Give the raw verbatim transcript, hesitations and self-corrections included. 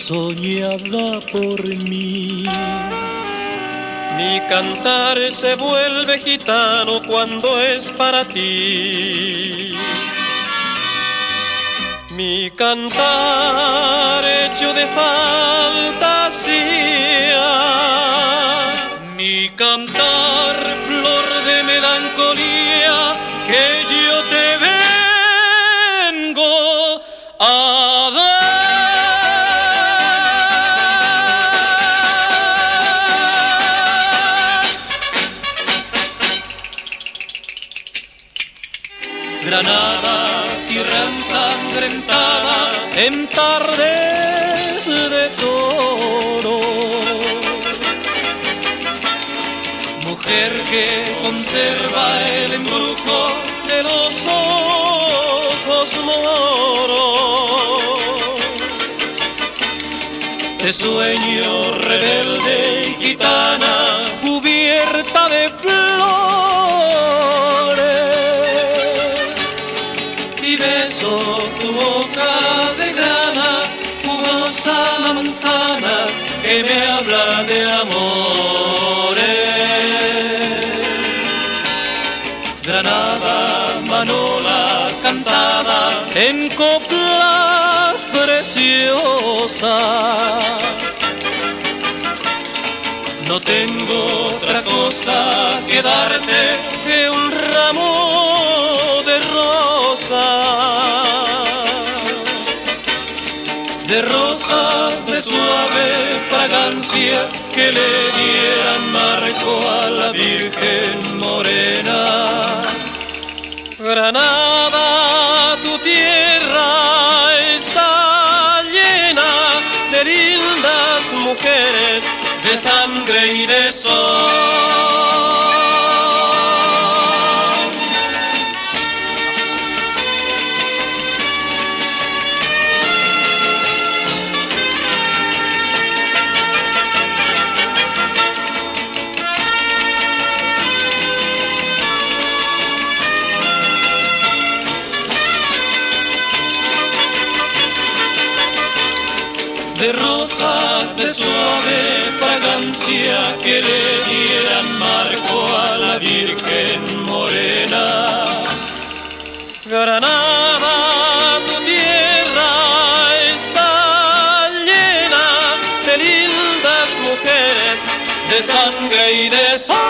soñada por mí. Mi cantar se vuelve gitano cuando es para ti. Mi cantar hecho de fantasía. Mi cantar flor de melancolía que yo te vengo a Granada, tierra ensangrentada en tardes de toro. Mujer que conserva el embrujo de los ojos moros, de sueño rebelde y gitana cubierta de flores. Y beso tu boca de grana, jugosa la manzana que me habla de amores. Granada, manola cantada en coplas preciosas. No tengo otra cosa que darte que un ramo de rosas, de rosas de suave fragancia que le dieran marco a la Virgen morena. Granada, tu tierra está llena de lindas mujeres, de sangre y de sol. De rosas de suave fragancia que le dieran marco a la Virgen morena. Granada, tu tierra está llena de lindas mujeres, de sangre y de sol.